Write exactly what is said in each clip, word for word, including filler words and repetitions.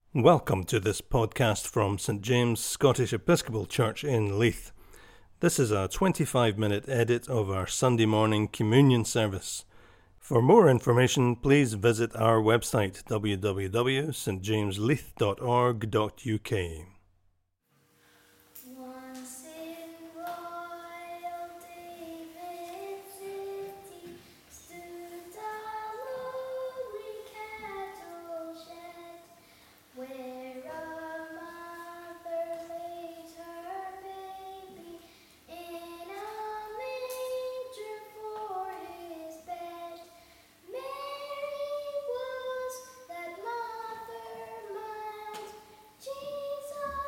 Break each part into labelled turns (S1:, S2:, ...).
S1: Welcome to this podcast from Saint James Scottish Episcopal Church in Leith. This is a twenty-five minute edit of our Sunday morning communion service. For more information, please visit our website w w w dot st james leith dot org dot u k.
S2: Once in royal David's city stood a lowly cattle shed, where a mother laid her baby in a manger for his bed. Mary was that mother mild, Jesus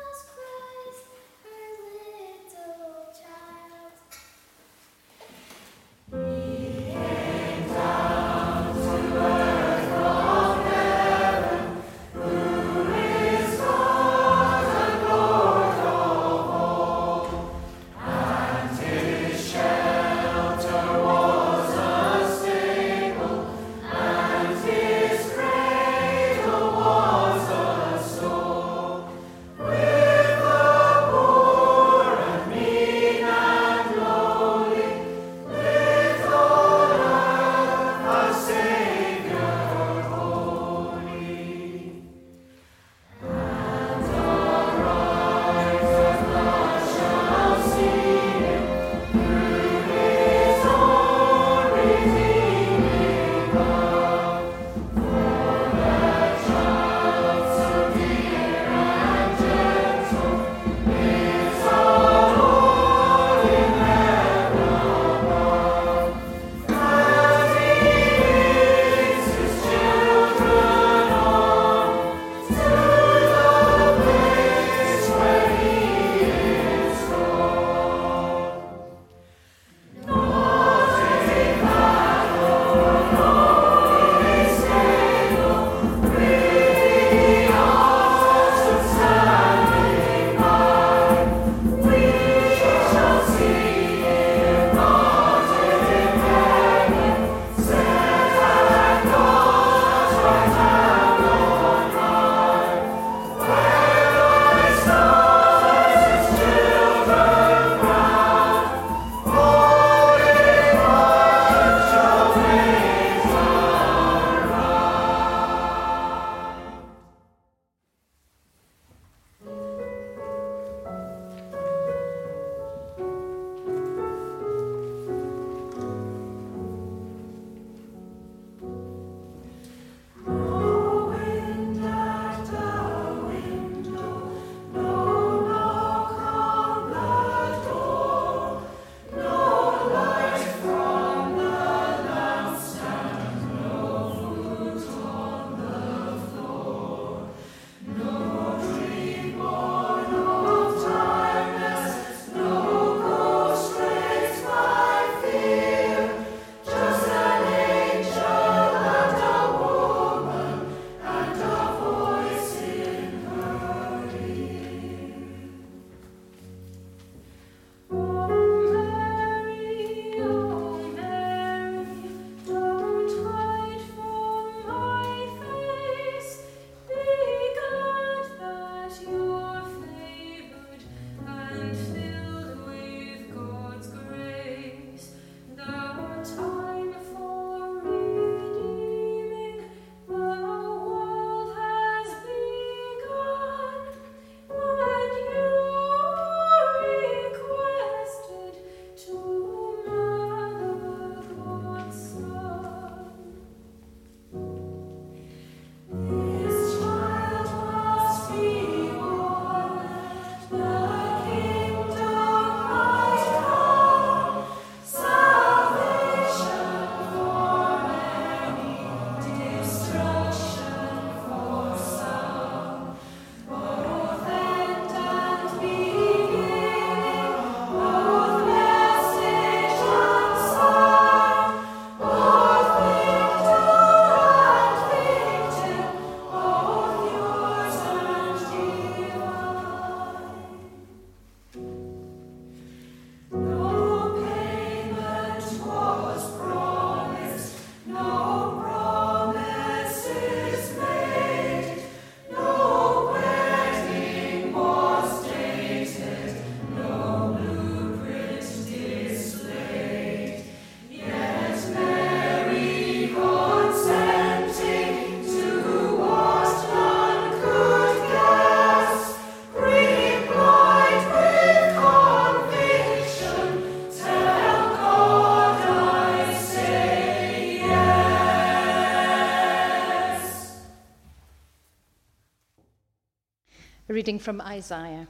S3: A reading from Isaiah.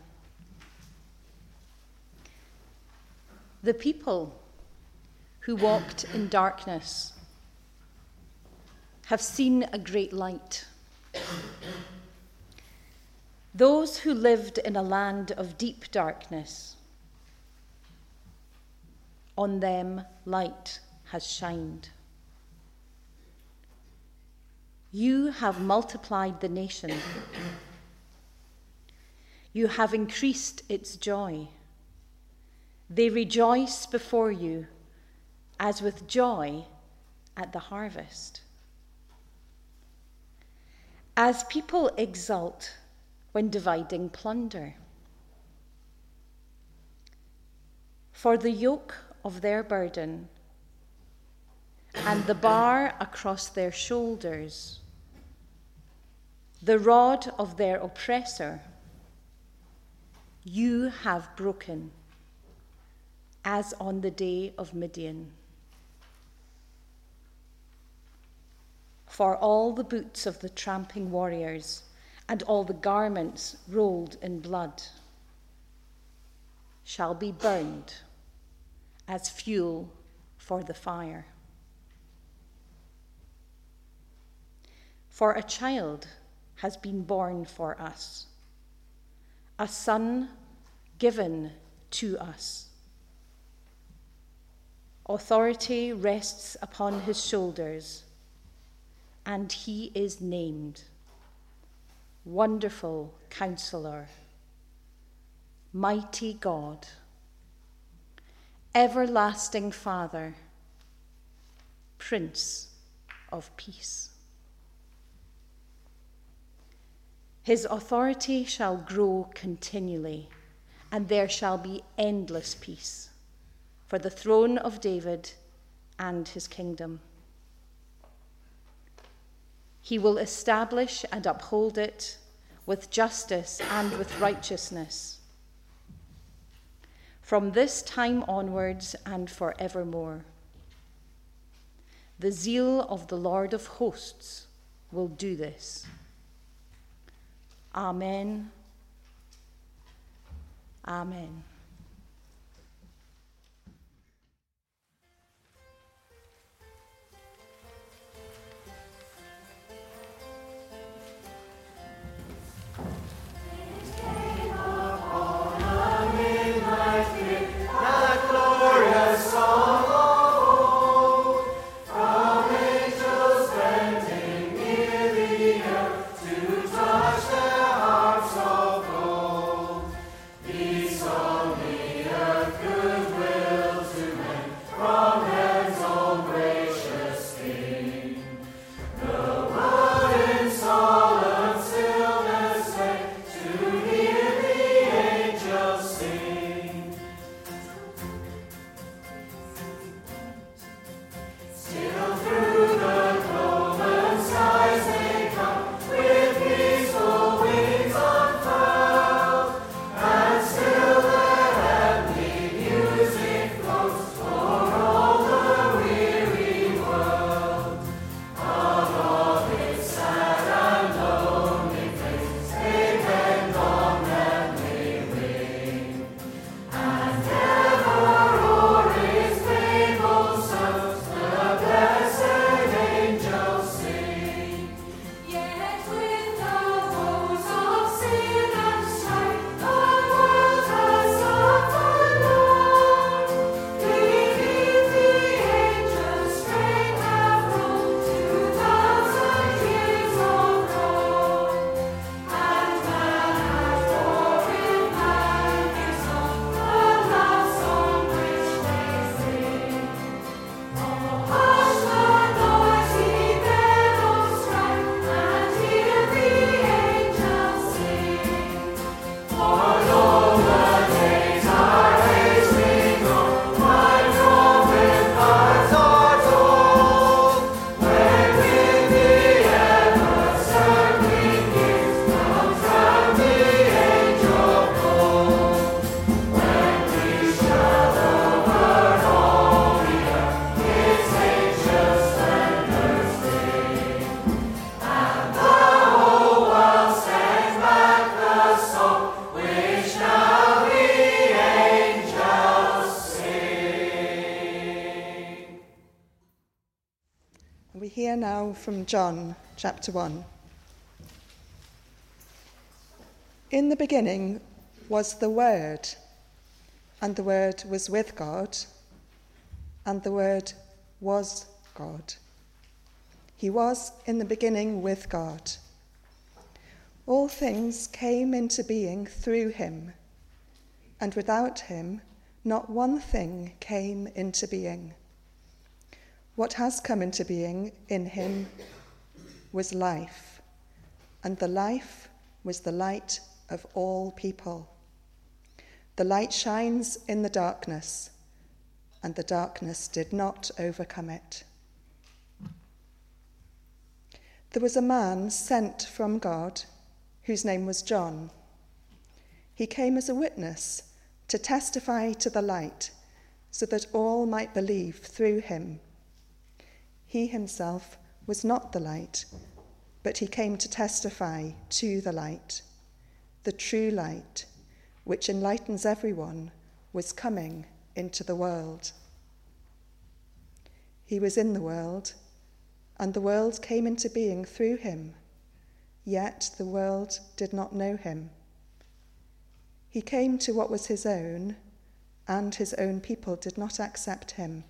S3: The people who walked in darkness have seen a great light. Those who lived in a land of deep darkness, on them light has shined. You have multiplied the nation. You have increased its joy. They rejoice before you as with joy at the harvest. As people exult when dividing plunder. For the yoke of their burden and the bar across their shoulders, the rod of their oppressor, you have broken, as on the day of Midian. For all the boots of the tramping warriors and all the garments rolled in blood shall be burned as fuel for the fire. For a child has been born for us, a son given to us. Authority rests upon his shoulders, and he is named Wonderful Counselor, Mighty God, Everlasting Father, Prince of Peace. His authority shall grow continually, and there shall be endless peace for the throne of David and his kingdom. He will establish and uphold it with justice and with righteousness from this time onwards and forevermore. The zeal of the Lord of hosts will do this. Amen. Amen.
S2: Song
S4: hear now from John chapter one. In the beginning was the Word, and the Word was with God, and the Word was God. He was in the beginning with God. All things came into being through him, and without him not one thing came into being. What has come into being in him was life, and the life was the light of all people. The light shines in the darkness, and the darkness did not overcome it. There was a man sent from God whose name was John. He came as a witness to testify to the light, so that all might believe through him. He himself was not the light, but he came to testify to the light. The true light, which enlightens everyone, was coming into the world. He was in the world, and the world came into being through him, yet the world did not know him. He came to what was his own, and his own people did not accept him.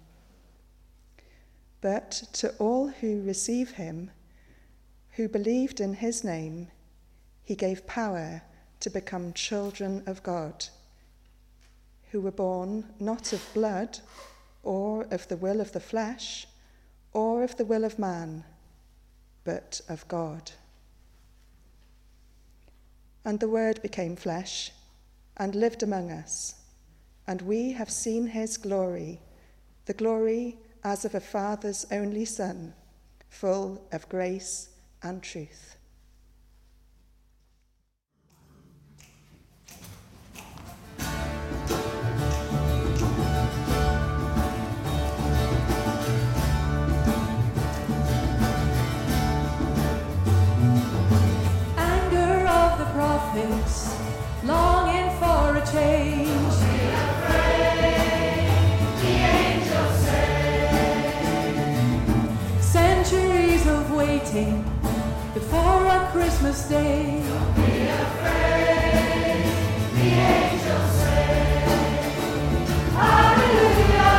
S4: But to all who receive him, who believed in his name, he gave power to become children of God, who were born not of blood, or of the will of the flesh, or of the will of man, but of God. And the Word became flesh and lived among us, and we have seen his glory, the glory as of a Father's only Son, full of grace and truth.
S5: Anger of the prophets, longing for a change. Be afraid, the angels say. Centuries of waiting before a Christmas day. Don't be afraid, the angels say. Hallelujah,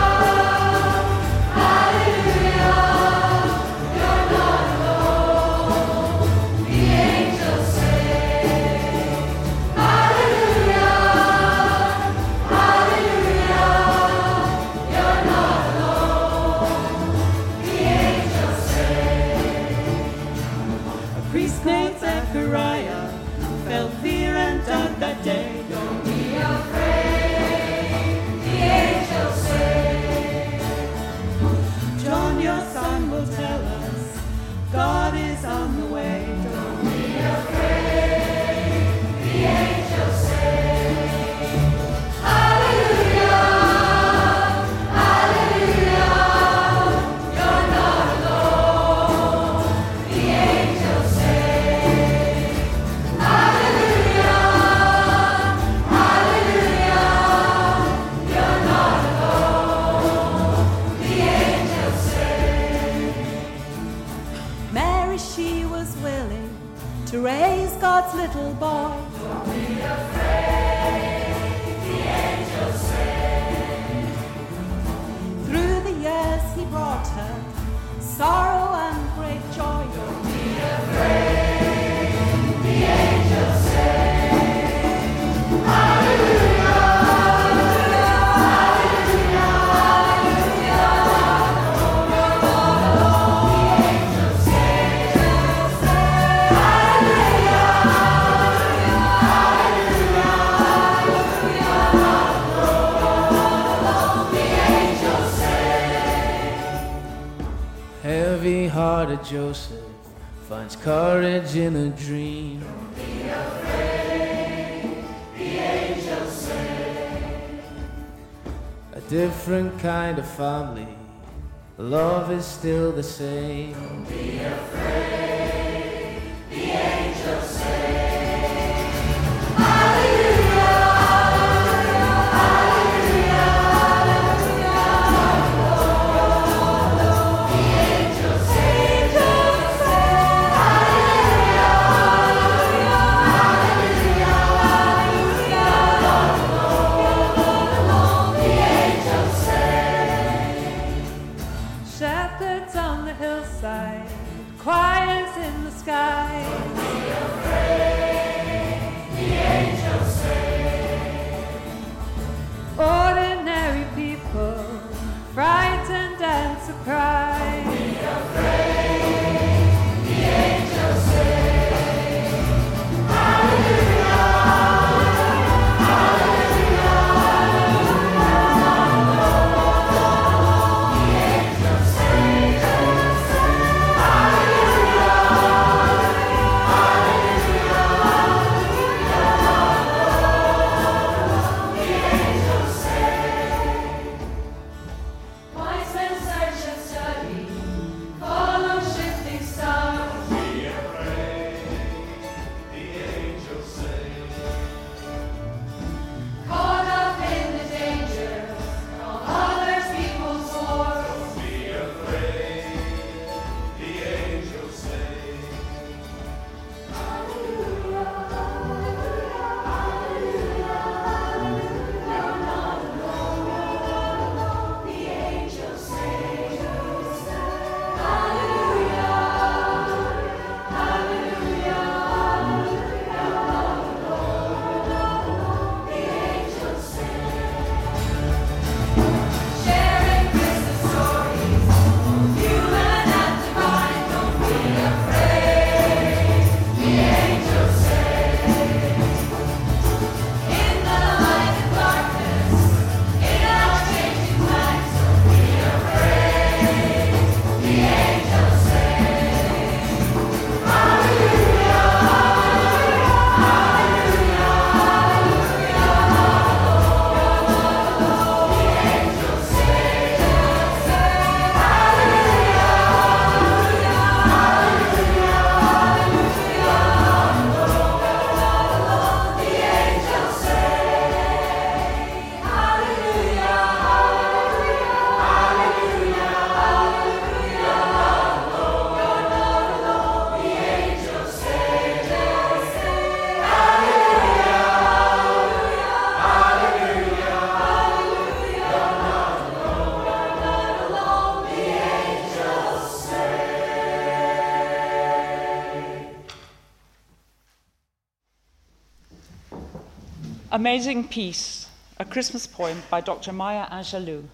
S5: hallelujah, you're not alone. The angels say. Hallelujah, hallelujah, you're not alone. The angels say. A priest named Zechariah felt fear and doubt that day. Don't be afraid, the angels say. John, your son, will tell us God is on the way. Don't be afraid, the angels say. Hallelujah, hallelujah, you're not alone. The angels say. Hallelujah, hallelujah, you're not alone. The angels say. Mary, she was willing to raise God's little boy. Don't be afraid, the angels say. Through the years he brought her sorrow and great joy. Don't be afraid, the angels say. Hallelujah, hallelujah, hallelujah, you're not alone. The angels say. Hallelujah, hallelujah, you're not alone. The angels say.
S6: Heavy-hearted Joseph finds courage in a dream.
S5: Be afraid, the angels say.
S6: A different kind of family, love is still the same.
S5: Be afraid, the angels say. Hallelujah, hallelujah, hallelujah, the angels say.
S7: Amazing Peace, a Christmas poem by Doctor Maya Angelou.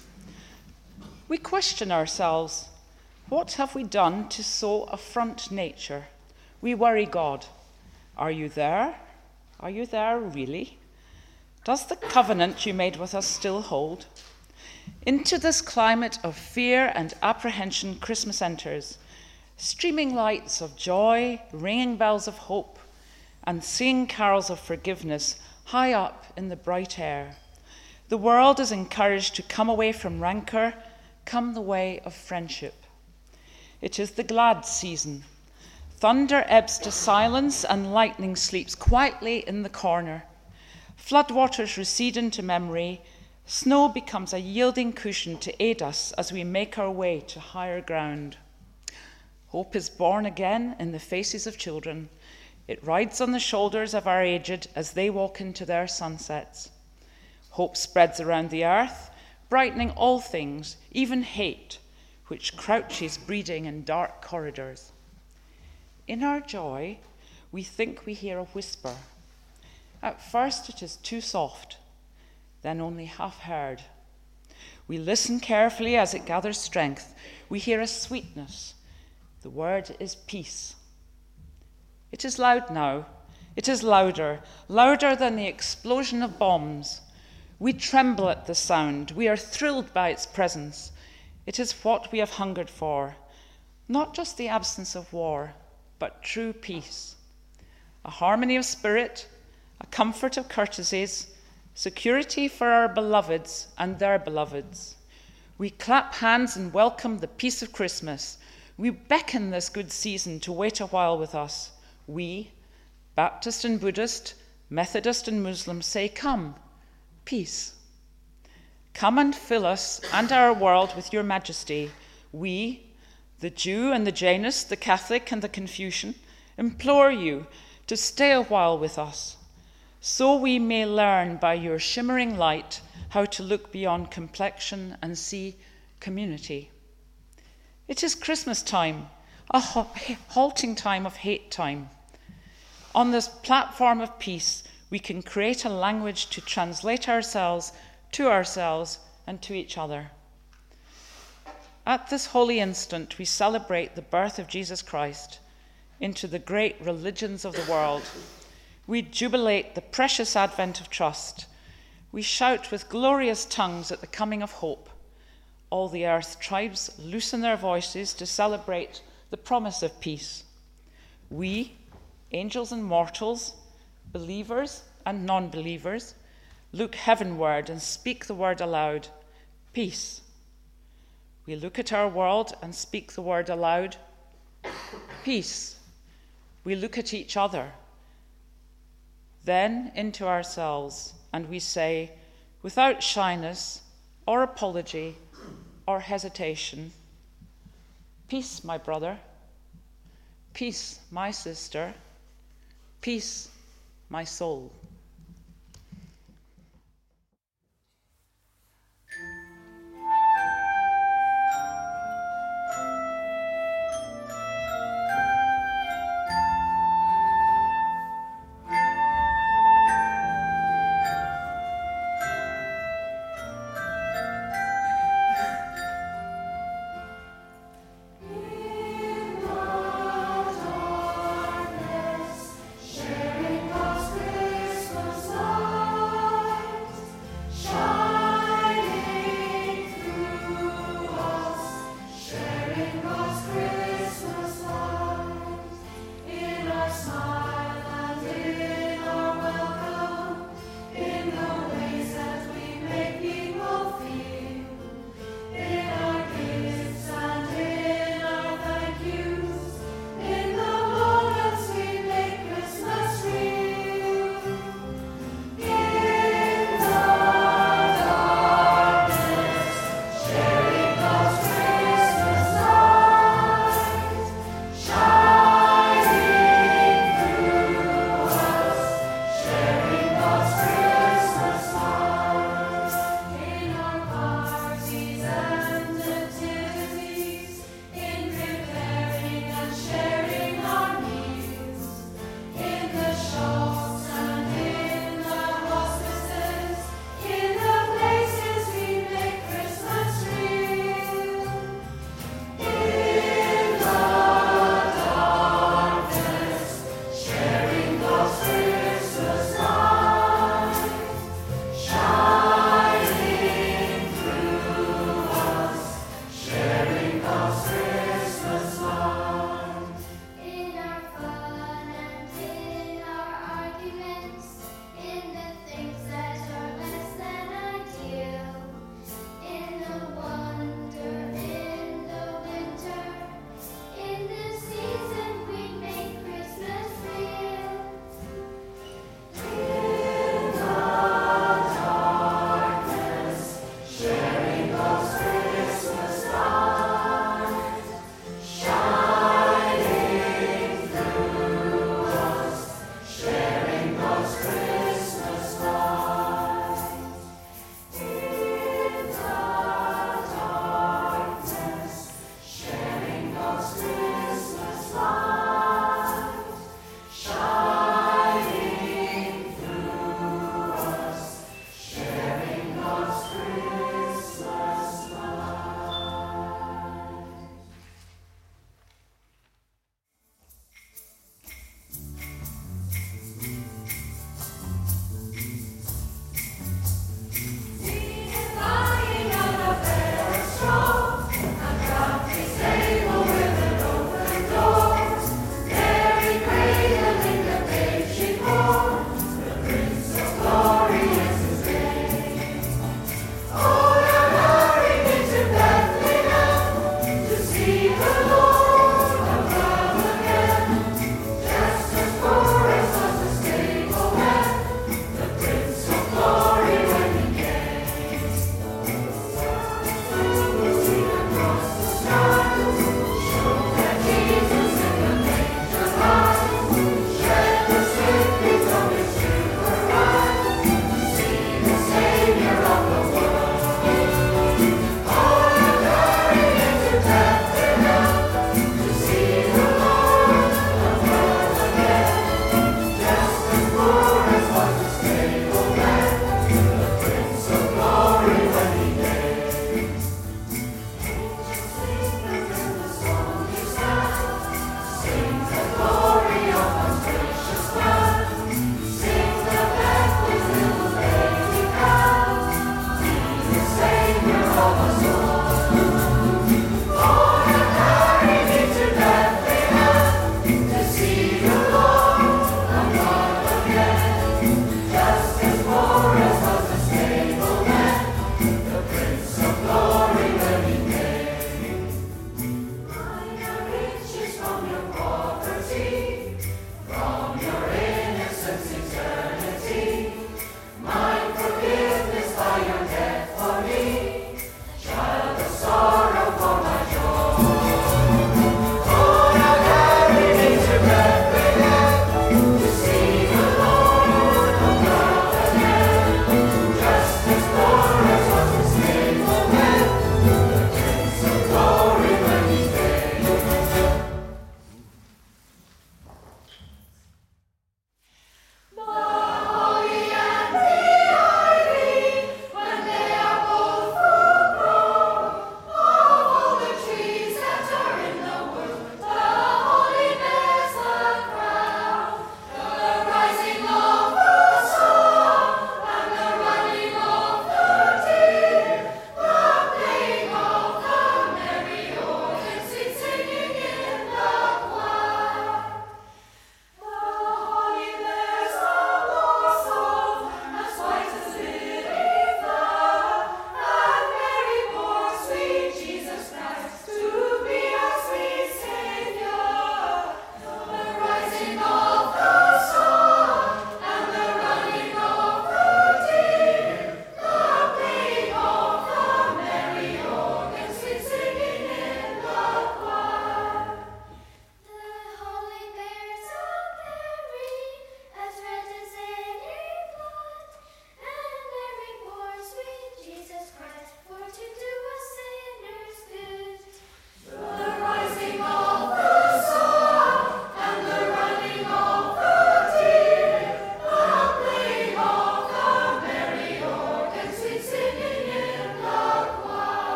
S7: We question ourselves, what have we done to so affront nature? We worry God. Are you there? Are you there really? Does the covenant you made with us still hold? Into this climate of fear and apprehension Christmas enters, streaming lights of joy, ringing bells of hope, and singing carols of forgiveness high up in the bright air. The world is encouraged to come away from rancor, come the way of friendship. It is the glad season. Thunder ebbs to silence and lightning sleeps quietly in the corner. Floodwaters recede into memory. Snow becomes a yielding cushion to aid us as we make our way to higher ground. Hope is born again in the faces of children. It rides on the shoulders of our aged as they walk into their sunsets. Hope spreads around the earth, brightening all things, even hate, which crouches breeding in dark corridors. In our joy, we think we hear a whisper. At first it is too soft, then only half heard. We listen carefully as it gathers strength. We hear a sweetness. The word is peace. It is loud now. It is louder, louder than the explosion of bombs. We tremble at the sound. We are thrilled by its presence. It is what we have hungered for, not just the absence of war, but true peace. A harmony of spirit, a comfort of courtesies, security for our beloveds and their beloveds. We clap hands and welcome the peace of Christmas. We beckon this good season to wait a while with us. We, Baptist and Buddhist, Methodist and Muslim, say, come, peace. Come and fill us and our world with your majesty. We, the Jew and the Jainist, the Catholic and the Confucian, implore you to stay a while with us, so we may learn by your shimmering light how to look beyond complexion and see community. It is Christmas time, a halting time of hate time. On this platform of peace, we can create a language to translate ourselves to ourselves and to each other. At this holy instant, we celebrate the birth of Jesus Christ into the great religions of the world. We jubilate the precious advent of trust. We shout with glorious tongues at the coming of hope. All the earth tribes loosen their voices to celebrate the promise of peace. We, angels and mortals, believers and non-believers, look heavenward and speak the word aloud, peace. We look at our world and speak the word aloud, peace. We look at each other, then into ourselves, and we say, without shyness or apology or hesitation, peace, my brother, peace, my sister, peace, my soul.
S2: Sharing God's grace.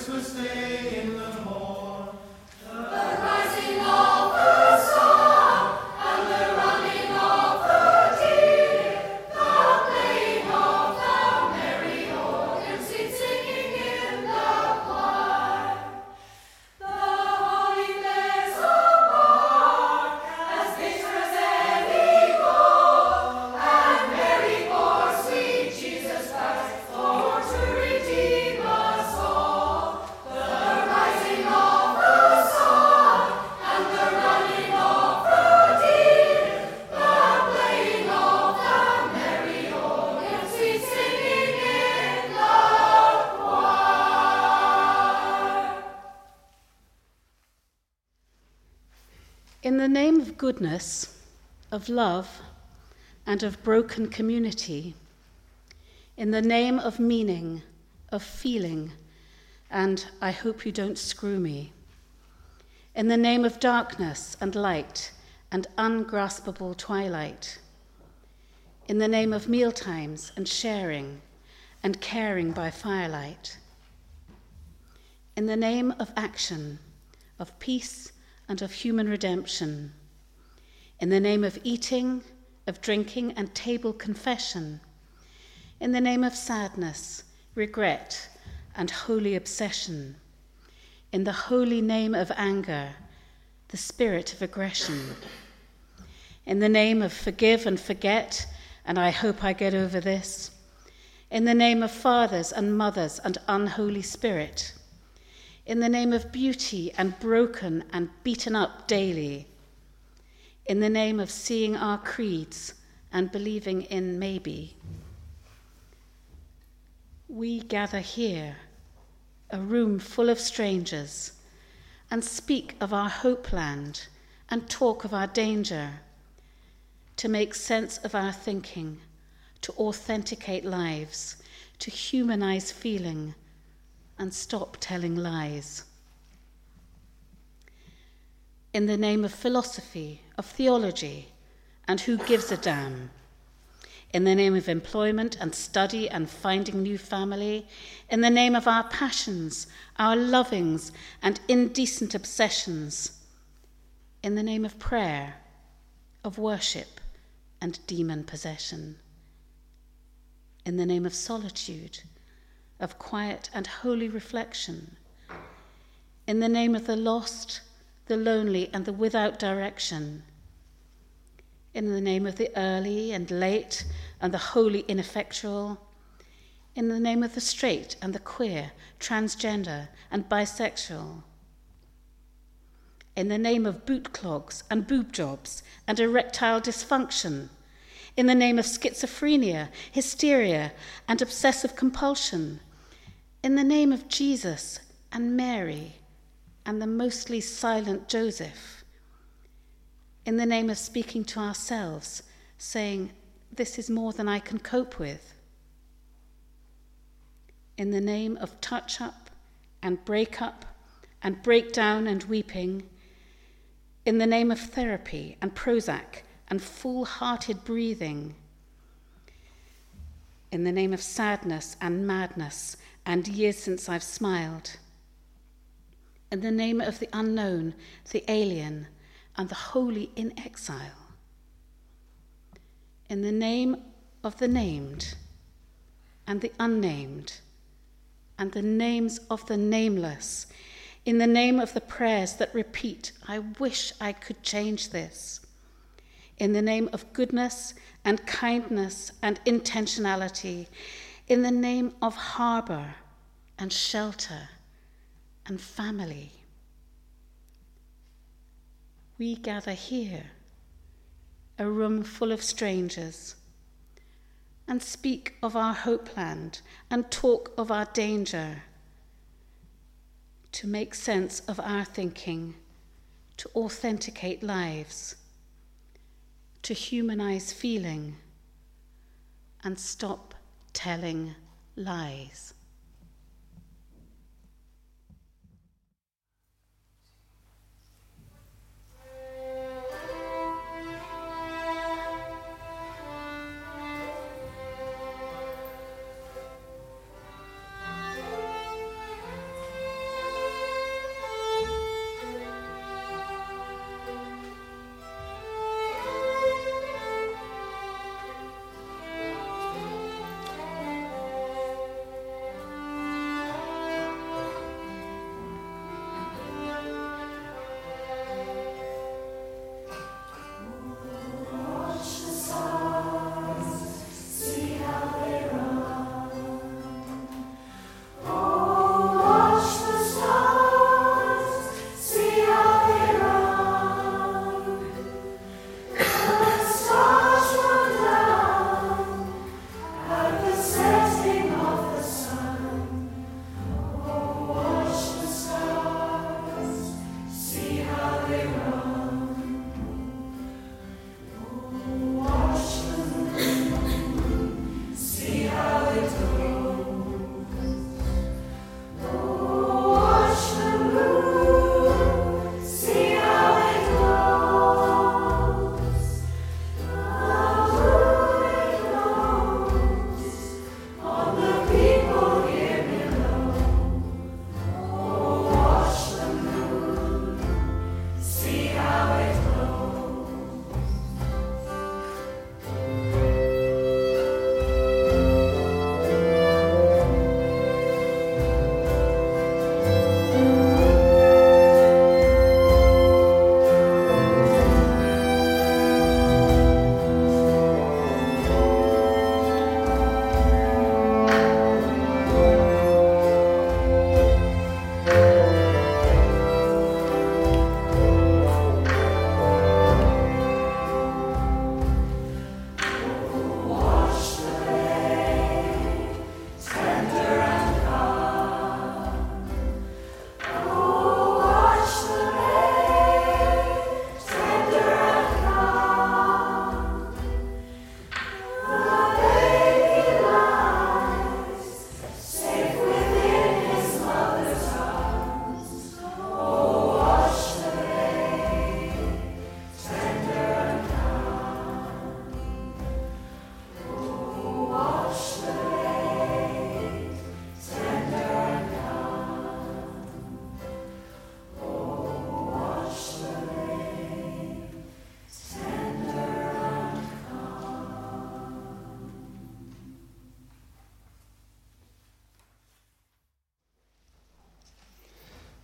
S6: Christmas Day in the morn.
S2: The rising of the sun and the running of the deer, the playing of the merry organs in singing in the choir. The holly bears apart as bitter as any gold, and Mary bore sweet Jesus Christ for to redeem us all. The rising of the sun and the running of the deer, the playing of the merry organs in singing in the choir.
S8: In the name of goodness, of love, and of broken community, in the name of meaning, of feeling, and I hope you don't screw me, in the name of darkness and light and ungraspable twilight, in the name of mealtimes and sharing and caring by firelight, in the name of action, of peace and of human redemption, in the name of eating, of drinking and table confession, in the name of sadness, regret, and holy obsession, in the holy name of anger, the spirit of aggression, in the name of forgive and forget, and I hope I get over this, in the name of fathers and mothers and unholy spirit, in the name of beauty and broken and beaten up daily, in the name of seeing our creeds and believing in maybe. We gather here, a room full of strangers, and speak of our hopeland and talk of our danger, to make sense of our thinking, to authenticate lives, to humanize feeling, and stop telling lies. In the name of philosophy, of theology, and who gives a damn, in the name of employment and study and finding new family, in the name of our passions, our lovings, and indecent obsessions, in the name of prayer, of worship, and demon possession, in the name of solitude, of quiet and holy reflection, in the name of the lost, the lonely, and the without direction, in the name of the early and late and the wholly ineffectual, in the name of the straight and the queer, transgender and bisexual, in the name of boot clogs and boob jobs and erectile dysfunction, in the name of schizophrenia, hysteria, and obsessive compulsion, in the name of Jesus and Mary and the mostly silent Joseph, in the name of speaking to ourselves, saying, this is more than I can cope with, in the name of touch-up and break-up and breakdown and weeping, in the name of therapy and Prozac and full-hearted breathing, in the name of sadness and madness and years since I've smiled, in the name of the unknown, the alien, and the holy in exile, in the name of the named and the unnamed and the names of the nameless, in the name of the prayers that repeat, I wish I could change this, in the name of goodness and kindness and intentionality, in the name of harbor and shelter and family. We gather here, a room full of strangers, and speak of our hopeland and talk of our danger, to make sense of our thinking, to authenticate lives, to humanize feeling, and stop telling lies.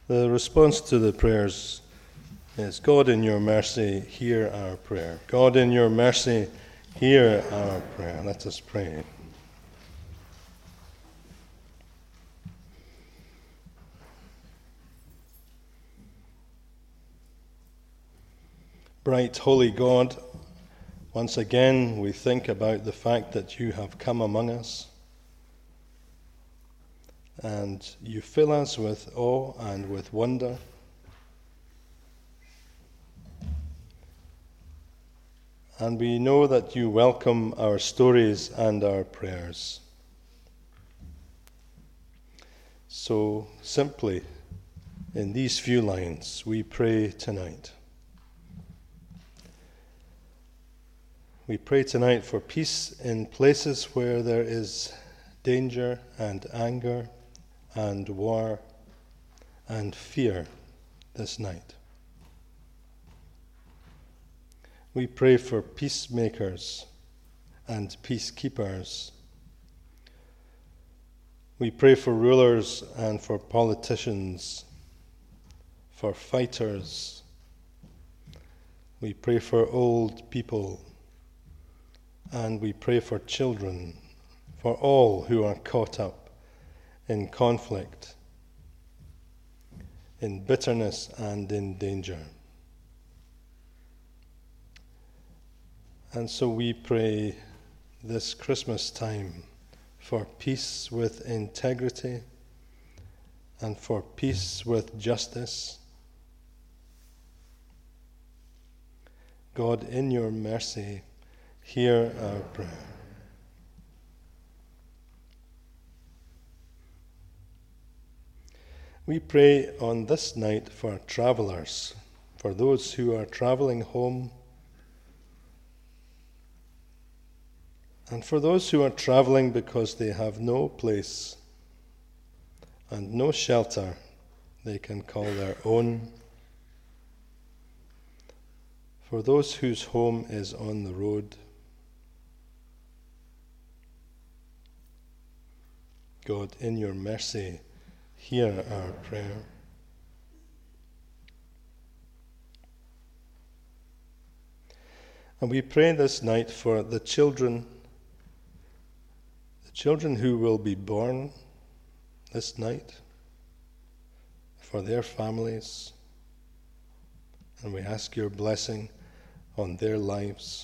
S1: The response to the prayers is, God in your mercy, hear our prayer. God in your mercy, hear our prayer. Let us pray. Bright, holy God, once again we think about the fact that you have come among us, and you fill us with awe and with wonder. And we know that you welcome our stories and our prayers. So simply, in these few lines, we pray tonight. We pray tonight for peace in places where there is danger and anger and war and fear this night. We pray for peacemakers and peacekeepers. We pray for rulers and for politicians, for fighters. We pray for old people, and we pray for children, for all who are caught up in conflict, in bitterness and in danger. And so we pray this Christmas time for peace with integrity and for peace with justice. God, in your mercy, hear our prayer. We pray on this night for travellers, for those who are travelling home, and for those who are travelling because they have no place and no shelter they can call their own, for those whose home is on the road. God, in your mercy, hear our prayer. And we pray this night for the children, the children who will be born this night, for their families. And we ask your blessing on their lives.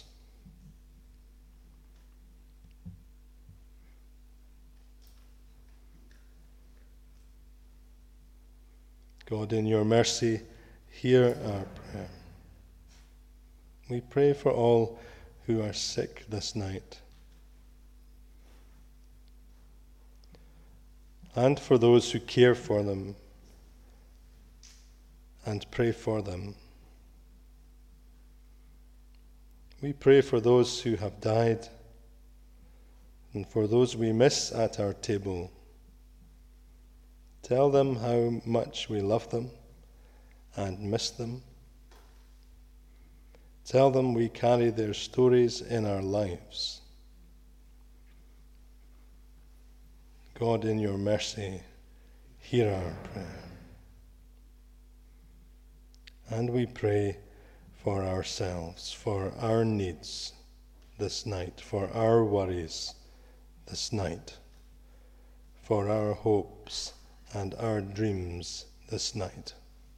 S1: God, in your mercy, hear our prayer. We pray for all who are sick this night, and for those who care for them and pray for them. We pray for those who have died and for those we miss at our table. Tell them how much we love them and miss them. Tell them we carry their stories in our lives. God, in your mercy, hear our prayer. And we pray for ourselves, for our needs this night, for our worries this night, for our hopes and our dreams this night.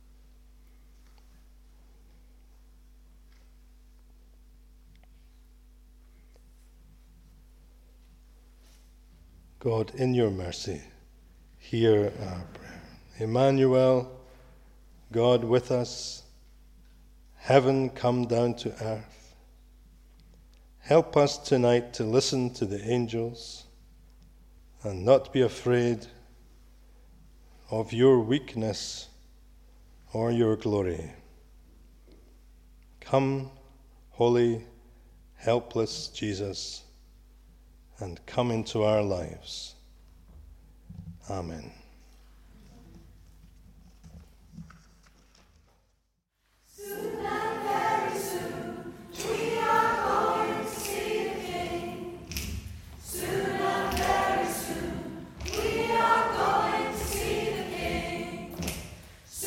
S1: God, in your mercy, hear our prayer. Emmanuel, God with us, heaven come down to earth. Help us tonight to listen to the angels and not be afraid of your weakness or your glory. Come, holy, helpless Jesus, and come into our lives. Amen.
S2: Soon and very soon, we are going to see the King. Soon and very soon, we are going to see the King.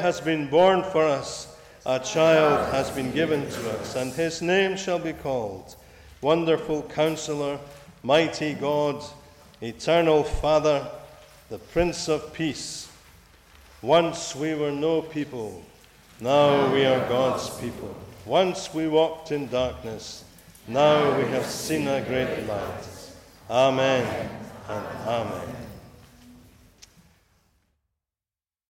S1: has been born for us, a child has been given to us, and his name shall be called Wonderful Counselor, Mighty God, Eternal Father, the Prince of Peace. Once we were no people, now we are God's people. Once we walked in darkness, now we have seen a great light. Amen and amen.